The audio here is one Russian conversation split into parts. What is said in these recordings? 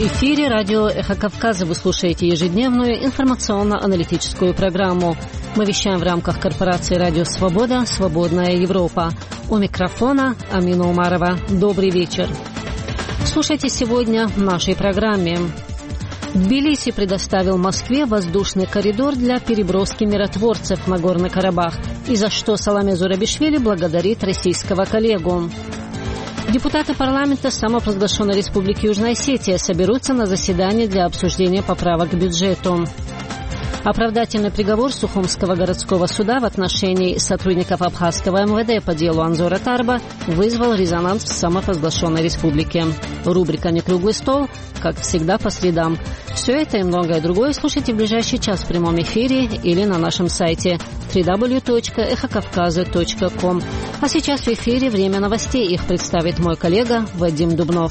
эфире радио «Эхо Кавказа» вы слушаете ежедневную информационно-аналитическую программу. Мы вещаем в рамках корпорации «Радио Свобода. Свободная Европа». У микрофона Амина Умарова. Добрый вечер. Слушайте сегодня в нашей программе. Тбилиси предоставил Москве воздушный коридор для переброски миротворцев в Нагорный Карабах, и за что Саламе Зурабишвили благодарит российского коллегу. Депутаты парламента самопровозглашенной Республики Южная Осетия соберутся на заседании для обсуждения поправок к бюджету. Оправдательный приговор Сухумского городского суда в отношении сотрудников Абхазского МВД по делу Анзора Тарба вызвал резонанс в самопровозглашенной республике. Рубрика «Некруглый стол», как всегда, по средам. Все это и многое другое слушайте в ближайший час в прямом эфире или на нашем сайте www.эхокавказа.ком. А сейчас в эфире время новостей. Их представит мой коллега Вадим Дубнов.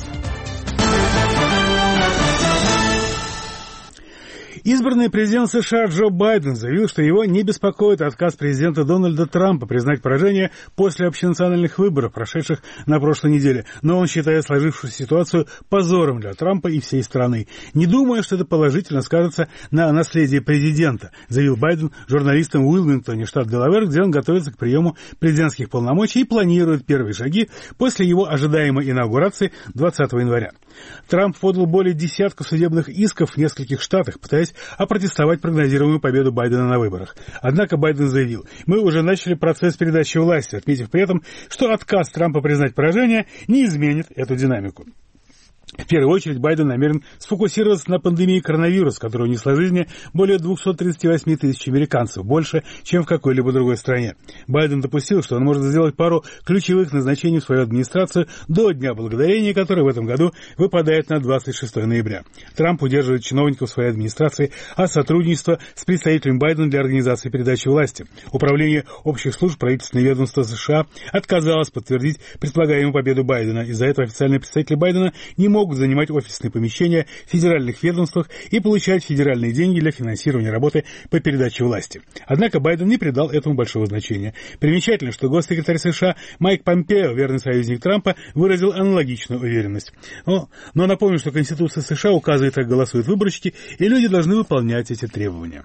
Избранный президент США Джо Байден заявил, что его не беспокоит отказ президента Дональда Трампа признать поражение после общенациональных выборов, прошедших на прошлой неделе. Но он считает сложившуюся ситуацию позором для Трампа и всей страны. Не думая, что это положительно скажется на наследии президента, заявил Байден журналистам в Уилмингтоне, штат Делавэр, где он готовится к приему президентских полномочий и планирует первые шаги после его ожидаемой инаугурации 20 января. Трамп подал более десятка судебных исков в нескольких штатах, пытаясь опротестовать прогнозируемую победу Байдена на выборах. Однако Байден заявил: «Мы уже начали процесс передачи власти», отметив при этом, что отказ Трампа признать поражение не изменит эту динамику. В первую очередь Байден намерен сфокусироваться на пандемии коронавируса, которая унесла жизни более 238 тысяч американцев, больше, чем в какой-либо другой стране. Байден допустил, что он может сделать пару ключевых назначений в свою администрацию до Дня Благодарения, который в этом году выпадает на 26 ноября. Трамп удерживает чиновников своей администрации от сотрудничества с представителем Байдена для организации передачи власти. Управление общих служб правительственного ведомства США отказалось подтвердить предполагаемую победу Байдена. Из-за этого официальные представители Байдена не могут занимать офисные помещения в федеральных ведомствах и получать федеральные деньги для финансирования работы по передаче власти. Однако Байден не придал этому большого значения. Примечательно, что госсекретарь США Майк Помпео, верный союзник Трампа, выразил аналогичную уверенность. Но напомню, что Конституция США указывает, как голосуют выборщики, и люди должны выполнять эти требования.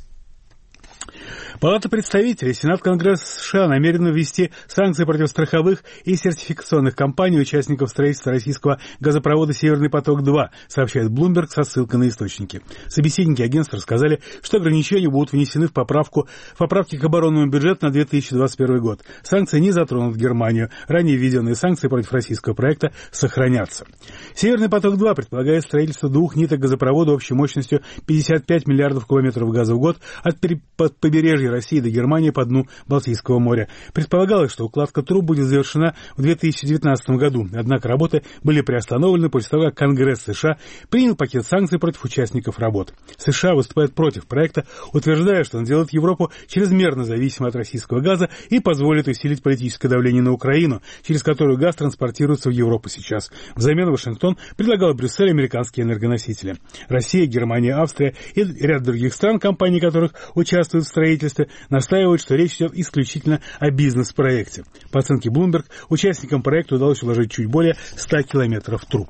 Палата представителей, Сенат Конгресса США намерены ввести санкции против страховых и сертификационных компаний участников строительства российского газопровода «Северный поток-2», сообщает Bloomberg со ссылкой на источники. Собеседники агентства рассказали, что ограничения будут внесены в поправки к оборонному бюджету на 2021 год. Санкции не затронут Германию. Ранее введенные санкции против российского проекта сохранятся. «Северный поток-2» предполагает строительство двух ниток газопровода общей мощностью 55 миллиардов кубометров газа в год от побережья России до Германии по дну Балтийского моря. Предполагалось, что укладка труб будет завершена в 2019 году, однако работы были приостановлены после того, как Конгресс США принял пакет санкций против участников работ. США выступает против проекта, утверждая, что он делает Европу чрезмерно зависимой от российского газа и позволит усилить политическое давление на Украину, через которую газ транспортируется в Европу сейчас. Взамен Вашингтон предлагал Брюсселю американские энергоносители. Россия, Германия, Австрия и ряд других стран, компании которых участвуют в строительстве, настаивают, что речь идет исключительно о бизнес-проекте. По оценке Bloomberg, участникам проекта удалось уложить чуть более 100 километров труб.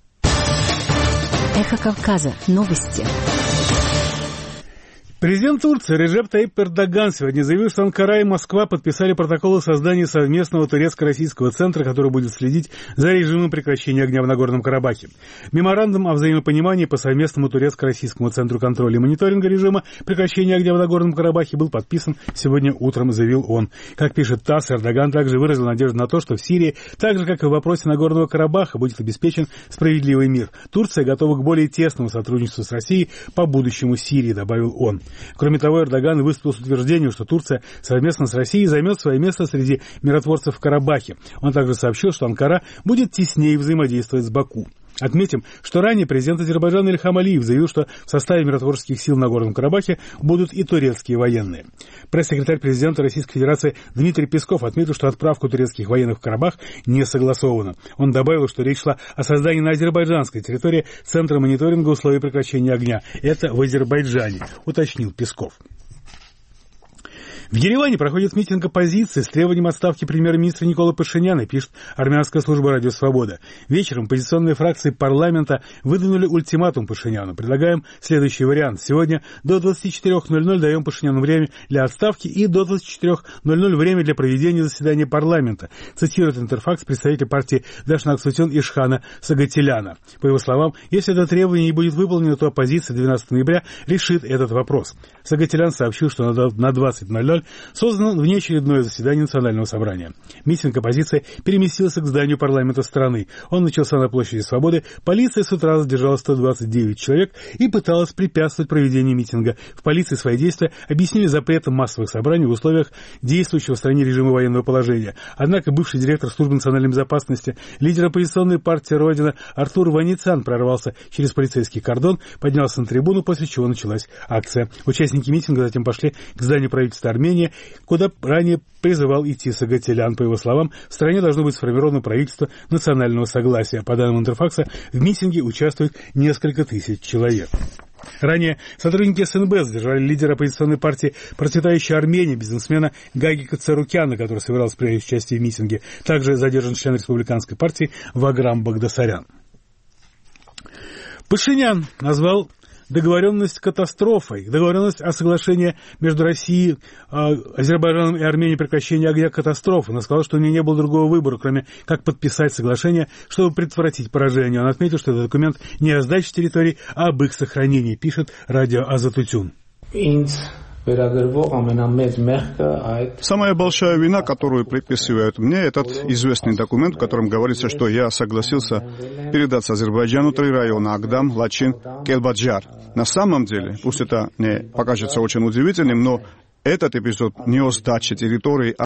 Эхо Кавказа. Новости. Президент Турции Реджеп Таyyip Эрдоган сегодня заявил, что Анкара и Москва подписали протокол о создании совместного турецко-российского центра, который будет следить за режимом прекращения огня в Нагорном Карабахе. Меморандум о взаимопонимании по совместному турецко-российскому центру контроля и мониторинга режима прекращения огня в Нагорном Карабахе был подписан сегодня утром, заявил он. Как пишет ТАСС, Эрдоган также выразил надежду на то, что в Сирии, так же как и в вопросе Нагорного Карабаха, будет обеспечен справедливый мир. Турция готова к более тесному сотрудничеству с Россией по будущему Сирии, добавил он. Кроме того, Эрдоган выступил с утверждением, что Турция совместно с Россией займет свое место среди миротворцев в Карабахе. Он также сообщил, что Анкара будет теснее взаимодействовать с Баку. Отметим, что ранее президент Азербайджана Ильхам Алиев заявил, что в составе миротворческих сил на Нагорном Карабахе будут и турецкие военные. Пресс-секретарь президента Российской Федерации Дмитрий Песков отметил, что отправка турецких военных в Карабах не согласована. Он добавил, что речь шла о создании на азербайджанской территории Центра мониторинга условий прекращения огня. Это в Азербайджане, уточнил Песков. В Ереване проходит митинг оппозиции с требованием отставки премьер-министра Николы Пашиняна, пишет армянская служба «Радио Свобода». Вечером оппозиционные фракции парламента выдвинули ультиматум Пашиняну. Предлагаем следующий вариант. Сегодня до 24:00 даем Пашиняну время для отставки и до 24:00 время для проведения заседания парламента, цитирует Интерфакс представитель партии Дашнак Сутен Ишхана Сагателяна. По его словам, если это требование не будет выполнено, то оппозиция 12 ноября решит этот вопрос. Сагателян сообщил, что на 20:00 создано внеочередное заседание Национального собрания. Митинг оппозиции переместился к зданию парламента страны. Он начался на площади Свободы. Полиция с утра задержала 129 человек и пыталась препятствовать проведению митинга. В полиции свои действия объяснили запретом массовых собраний в условиях действующего в стране режима военного положения. Однако бывший директор службы национальной безопасности, лидер оппозиционной партии «Родина» Артур Ваницян прорвался через полицейский кордон, поднялся на трибуну, после чего началась акция. Участники митинга затем пошли к зданию правительства Армении, куда ранее призывал идти Сагателян. По его словам, в стране должно быть сформировано правительство национального согласия. По данным Интерфакса, в митинге участвует несколько тысяч человек. Ранее сотрудники СНБ задержали лидера оппозиционной партии «Процветающая Армения», бизнесмена Гагика Царукяна, который собирался принять участие в митинге. Также задержан член республиканской партии Ваграм Багдасарян. Пашинян назвал договоренность катастрофой. Договоренность о соглашении между Россией, Азербайджаном и Арменией прекращения огня катастрофы. Он сказал, что у него не было другого выбора, кроме как подписать соглашение, чтобы предотвратить поражение. Он отметил, что этот документ не о сдаче территорий, а об их сохранении, пишет радио Азатутюн. Самая большая вина, которую приписывают мне, этот известный документ, в котором говорится, что я согласился передать Азербайджану 3 района: Агдам, Лачин, Келбаджар. На самом деле, пусть это не покажется очень удивительным, но этот эпизод не о сдаче территории,